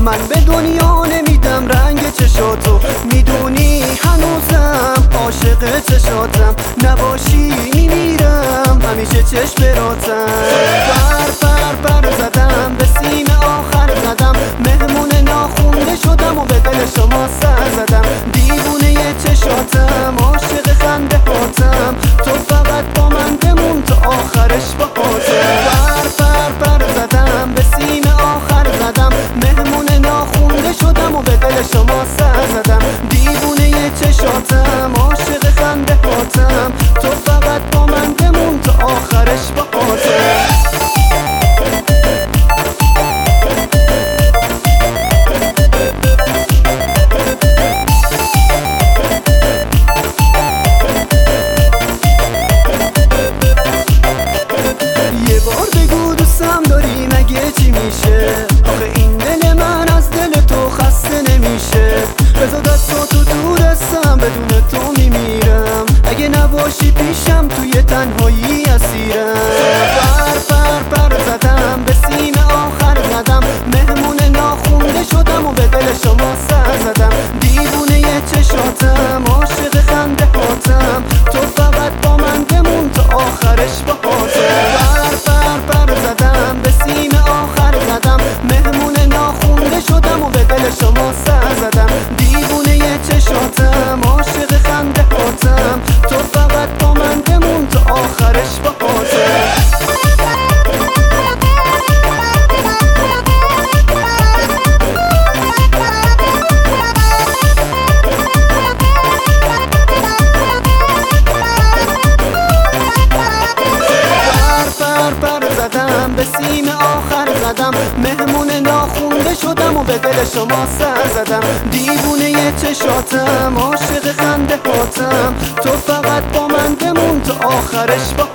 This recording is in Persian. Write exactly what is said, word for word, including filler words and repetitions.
من به دنیا نمیدم رنگ چشاتو، میدونی هنوزم عاشق چشاتم، نباشی میمیرم همیشه چشم براتم. پر پر پر زدم به سیم آخر زدم، مهمون ناخونده شدم و به دل شما سر زدم. دیوونه چشاتم عاشق خنده هاتم، تو فقط با من بمون تا آخرش با هاتم. پر پر پر زدم به سیم آخر زدم، مهمون ناخونده شدم و به دل شما سر زدم. دیوونه چشاتم عاشق خنده هاتم، تو فقط با من بمون تا آخرش با هاتم. چی میشه آخه این دل من از دل تو خسته نمیشه؟ بذار دستو تو دورستم، بدون تو میمیرم. اگه نباشی پیشم توی تنهایی اسیرم. پر پر پر زدم به سیم آخر زدم، مهمون ناخونده شدم و به دل شما سر زدم. دیوونه چشاتم عاشق خنده هاتم، تو فقط با من بمون تا آخرش با هاتم. پر پر پر زدم به سیم آخر زدم، مهمون ناخونده شدم و به دل شما سر زدم. دیوونه چشاتم عاشق خنده هاتم، تو فقط با من بمون تا آخرش با هاتم. به سیم آخر زدم، مهمون ناخونده شدم و به دل شما سر زدم. دیوونه چشاتم عاشق خنده هاتم، تو فقط با من بمون تا آخرش با